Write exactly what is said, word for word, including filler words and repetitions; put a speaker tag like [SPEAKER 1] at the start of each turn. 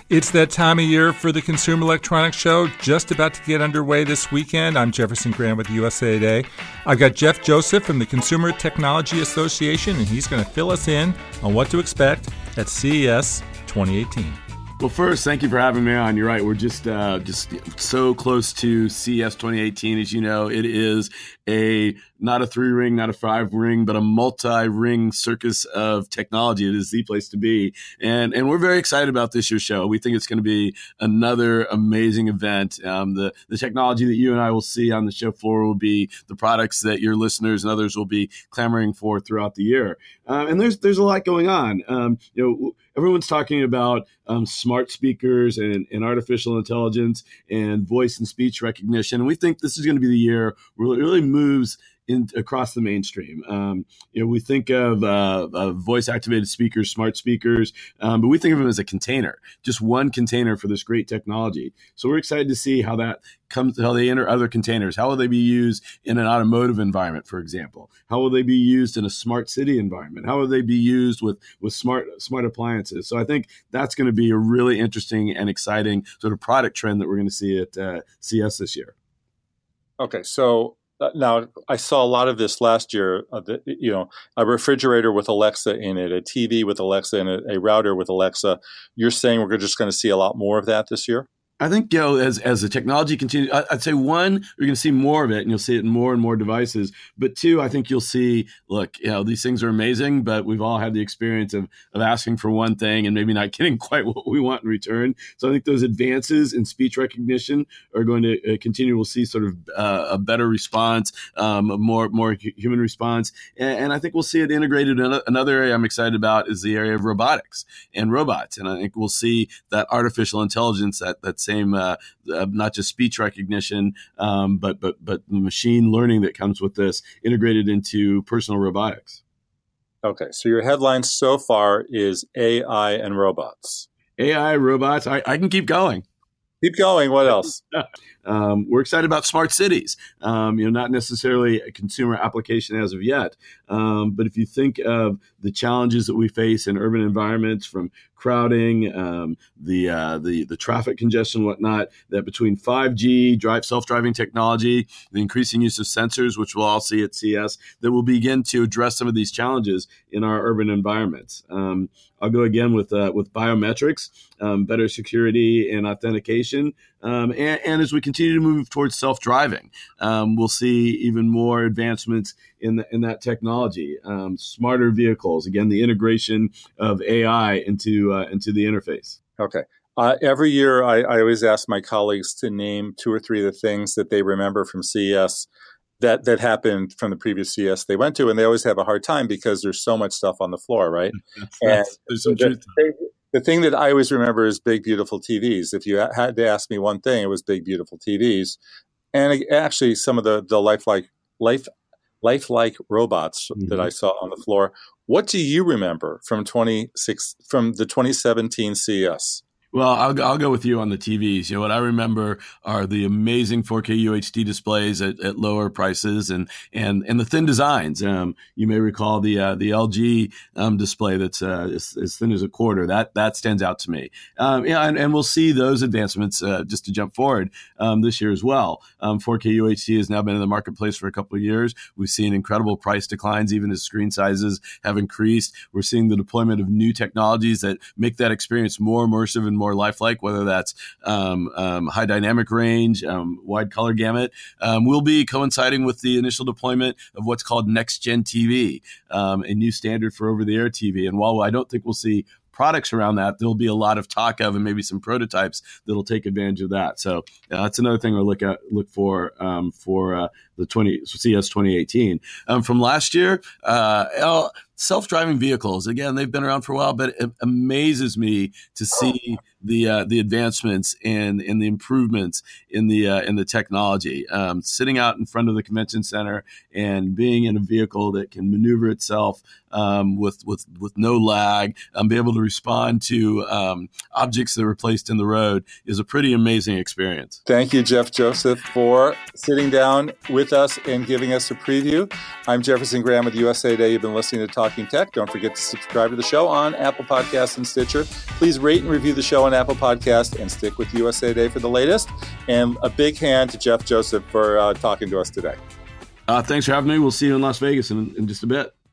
[SPEAKER 1] It's that time of year for the Consumer Electronics Show, just about to get underway this weekend. I'm Jefferson Graham with U S A Today. I've got Jeff Joseph from the Consumer Technology Association, and he's going to fill us in on what to expect at C E S twenty eighteen.
[SPEAKER 2] Well, first, thank you for having me on. You're right. We're just uh, just so close to C E S twenty eighteen. As you know, it is a not a three ring, not a five ring, but a multi-ring circus of technology. It is the place to be. And and we're very excited about this year's show. We think it's going to be another amazing event. Um, the, the technology that you and I will see on the show floor will be the products that your listeners and others will be clamoring for throughout the year. Uh, and there's there's a lot going on. Um, you know, everyone's talking about um, smart speakers and, and artificial intelligence and voice and speech recognition. And we think this is going to be the year where it really moves in across the mainstream. Um, you know, we think of, uh, of voice-activated speakers, smart speakers, um, but we think of them as a container, just one container for this great technology. So we're excited to see how that comes, how they enter other containers. How will they be used in an automotive environment, for example? How will they be used in a smart city environment? How will they be used with with smart smart appliances? So I think that's going to be a really interesting and exciting sort of product trend that we're going to see at uh, C E S this year.
[SPEAKER 3] Okay, so Uh, now, I saw a lot of this last year, uh, the, you know, a refrigerator with Alexa in it, a T V with Alexa in it, a router with Alexa. You're saying we're just going to see a lot more of that this year?
[SPEAKER 2] I think, you know, as as the technology continues, I'd say one, you're going to see more of it, and you'll see it in more and more devices. But two, I think you'll see, look, you know, these things are amazing, but we've all had the experience of of asking for one thing and maybe not getting quite what we want in return. So I think those advances in speech recognition are going to uh, continue. We'll see sort of uh, a better response, um, a more more human response, and, and I think we'll see it integrated. In another area I'm excited about is the area of robotics and robots, and I think we'll see that artificial intelligence, that that's same, uh, uh, not just speech recognition, um, but but but machine learning that comes with this integrated into personal robotics.
[SPEAKER 3] Okay, so your headline so far is A I and robots.
[SPEAKER 2] A I, robots. I, I can keep going.
[SPEAKER 3] Keep going. What else?
[SPEAKER 2] Um, we're excited about smart cities. Um, you know, not necessarily a consumer application as of yet, um, but if you think of the challenges that we face in urban environments, from crowding, um, the uh, the the traffic congestion, whatnot, that between five G, drive self-driving technology, the increasing use of sensors, which we'll all see at C E S, that will begin to address some of these challenges in our urban environments. Um, I'll go again with uh, with biometrics, um, better security and authentication. Um, and, and as we continue to move towards self-driving, um, we'll see even more advancements in the, in that technology. Um, smarter vehicles, again, the integration of A I into uh, into the interface.
[SPEAKER 3] Okay. Uh, every year, I, I always ask my colleagues to name two or three of the things that they remember from C E S that that happened from the previous C E S they went to, and they always have a hard time because there's so much stuff on the floor, right? And
[SPEAKER 2] there's some
[SPEAKER 3] the,
[SPEAKER 2] truth.
[SPEAKER 3] the thing that I always remember is big, beautiful T Vs. If you had to ask me one thing, it was big, beautiful T Vs, and actually some of the the lifelike life lifelike robots mm-hmm. that I saw on the floor. What do you remember from twenty-six from the twenty seventeen C E S?
[SPEAKER 2] Well, I'll, I'll go with you on the T Vs. You know, what I remember are the amazing four K U H D displays at, at lower prices, and and and the thin designs. Um, you may recall the uh, the L G um, display that's uh, as, as thin as a quarter. That that stands out to me. Um, yeah, and, and we'll see those advancements uh, just to jump forward um, this year as well. Um, four K U H D has now been in the marketplace for a couple of years. We've seen incredible price declines, even as screen sizes have increased. We're seeing the deployment of new technologies that make that experience more immersive and more more lifelike, whether that's um, um, high dynamic range, um, wide color gamut, um, will be coinciding with the initial deployment of what's called next-gen T V, um, a new standard for over-the-air T V. And while I don't think we'll see products around that, there'll be a lot of talk of, and maybe some prototypes that'll take advantage of that. So uh, that's another thing we'll look at, look for um, for uh, the twenty C E S twenty eighteen. Um, from last year, uh, self-driving vehicles, again, they've been around for a while, but it amazes me to see the uh, the advancements and, and the improvements in the uh, in the technology. Um, sitting out in front of the convention center and being in a vehicle that can maneuver itself um, with with with no lag, um, be able to respond to um, objects that were placed in the road is a pretty amazing experience.
[SPEAKER 3] Thank you, Jeff Joseph, for sitting down with us and giving us a preview. I'm Jefferson Graham with U S A Today. You've been listening to Talk Talking Tech. Don't forget to subscribe to the show on Apple Podcasts and Stitcher. Please rate and review the show on Apple Podcasts and stick with U S A Today for the latest. And a big hand to Jeff Joseph for uh, talking to us today.
[SPEAKER 2] Uh, thanks for having me. We'll see you in Las Vegas in, in just a bit.